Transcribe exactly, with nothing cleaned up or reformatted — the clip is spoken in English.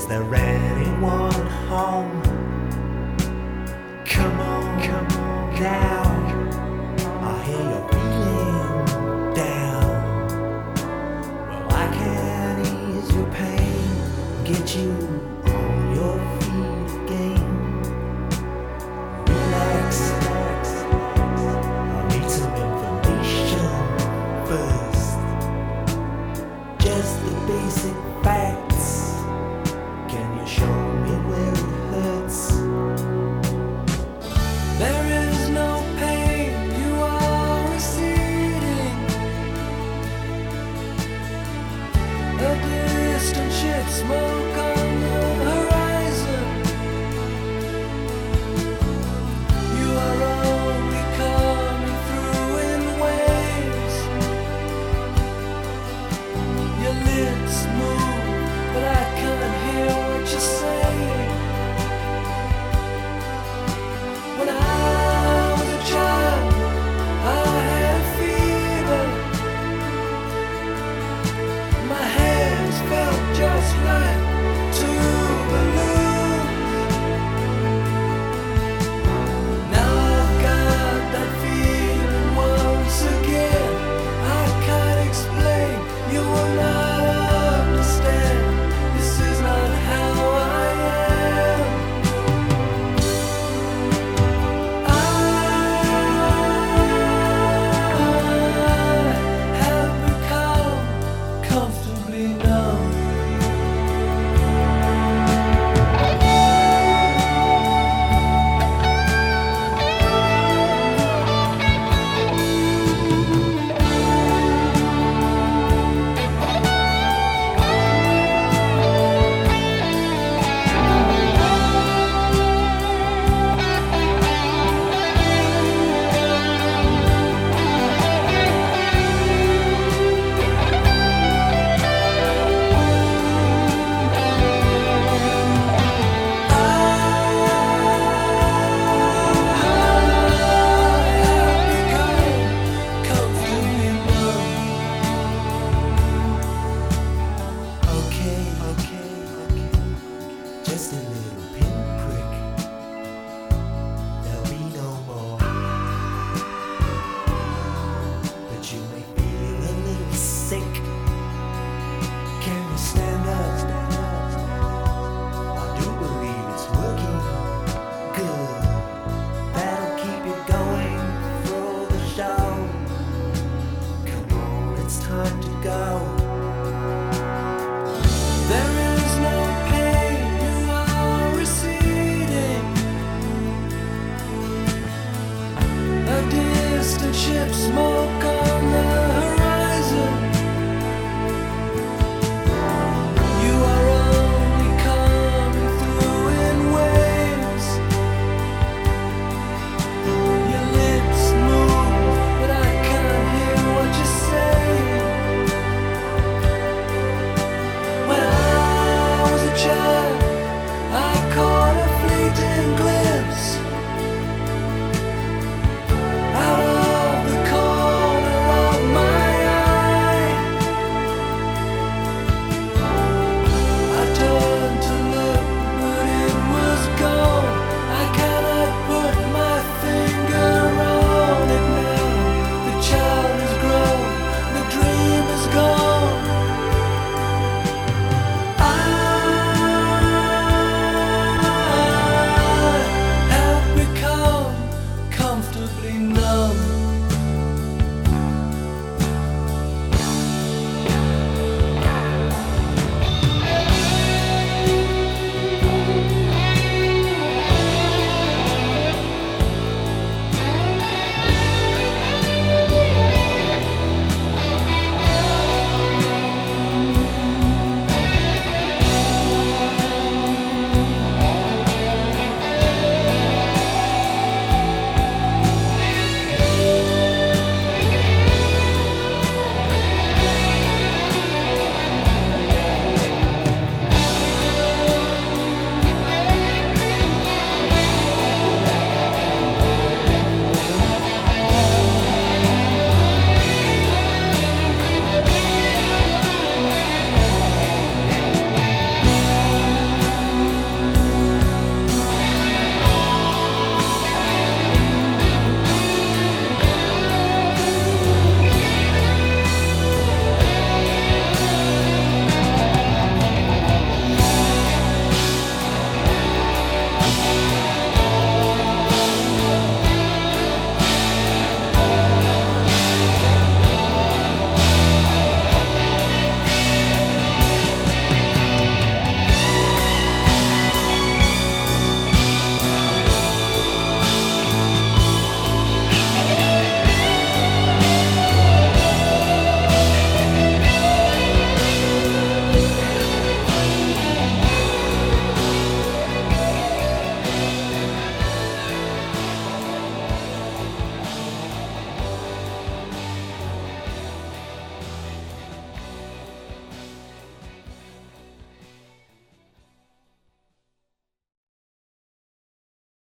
Is there anyone home? Come on, come on now. I hear you're feeling down. Well, I can ease your pain, get you on your feet again. Relax, relax. I need some information first. Just the basic facts. Can you show me where it hurts? There is no pain, you are receding. A distant ship, smoke on the horizon. You are only coming through in waves. Your lips move, but I can't hear what you're saying. When I was a child, I had a fever. My hands felt just like two balloons. Now I've got that feeling once again. I can't explain, you will not understand. This is not how I am. I have become comfortably numb. Okay, okay, okay. Just a little pinprick. There'll be no more. But you may feel a little sick. Can you stand up? Stand up. I do believe it's working good. That'll keep you going through the show. Come on, it's time to go.